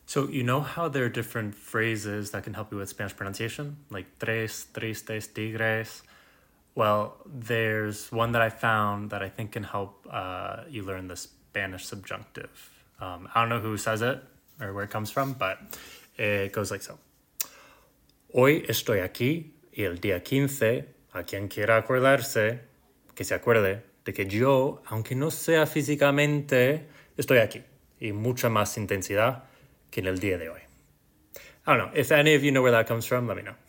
So you know how there are different phrases that can help you with Spanish pronunciation, like tres, tristes, tigres. Well, there's one that I found that I think can help you learn the Spanish subjunctive. I don't know who says it or where it comes from, but it goes like so. Hoy estoy aquí y el día 15, a quien quiera acordarse, que se acuerde de que yo, aunque no sea físicamente, estoy aquí y mucha más intensidad que en el día de hoy. I don't know. If any of you know where that comes from, let me know.